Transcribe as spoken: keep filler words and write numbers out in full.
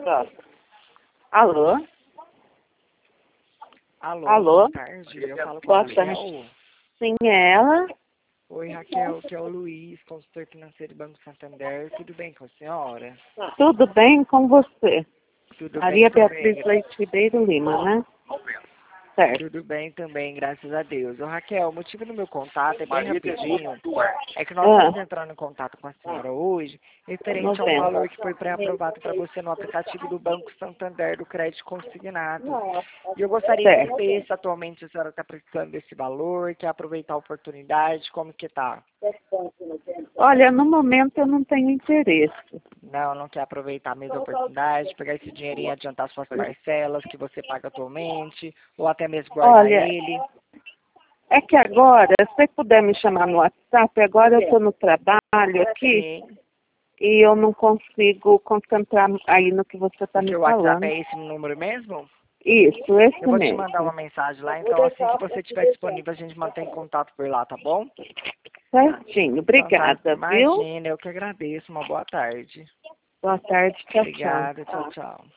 Tá. Alô? Alô, Alô? boa tarde. Eu falo com a Boa Raquel. tarde. Sim, é ela? Oi, Raquel, que é o Luiz, consultor financeiro do Banco Santander. Tudo bem com a senhora? Tudo bem com você? Tudo bem Maria também, Beatriz gra- Leite Ribeiro Lima, né? Certo. tudo bem também, graças a Deus. Ô, Raquel, o motivo do meu contato é bem rapidinho. É que nós Ah, estamos entrando em contato com a senhora hoje, referente a um novembro. valor que foi pré-aprovado para você no aplicativo do Banco Santander do Crédito Consignado. E eu gostaria de Certo. saber se atualmente a senhora está precisando desse valor, quer aproveitar a oportunidade, como que tá? Olha, no momento eu não tenho interesse. Não, não quer aproveitar a mesma oportunidade, pegar esse dinheirinho e adiantar suas parcelas que você paga atualmente, ou até mesmo guardar Olha, ele. é que agora, se você puder me chamar no WhatsApp, agora eu estou no trabalho aqui Sim, e eu não consigo concentrar aí no que você está o me seu WhatsApp falando. é esse número mesmo? Isso, esse Eu vou te mandar uma mesmo. mensagem lá, então assim que você estiver disponível a gente mantém contato por lá, tá bom? Certinho. Então tá, Obrigada, viu? imagina, eu que agradeço, uma boa tarde. Boa tarde. Tchau, tchau. Obrigada, tchau, tchau.